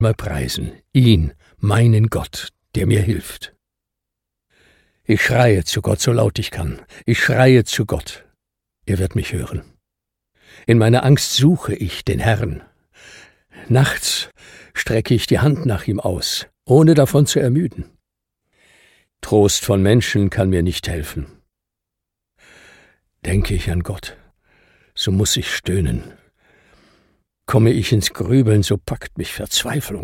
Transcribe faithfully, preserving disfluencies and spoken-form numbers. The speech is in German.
mal preisen, ihn, meinen Gott, der mir hilft. Ich schreie zu Gott, so laut ich kann. Ich schreie zu Gott. Er wird mich hören. In meiner Angst suche ich den Herrn. Nachts strecke ich die Hand nach ihm aus, ohne davon zu ermüden. Trost von Menschen kann mir nicht helfen. Denke ich an Gott, so muss ich stöhnen. Komme ich ins Grübeln, so packt mich Verzweiflung.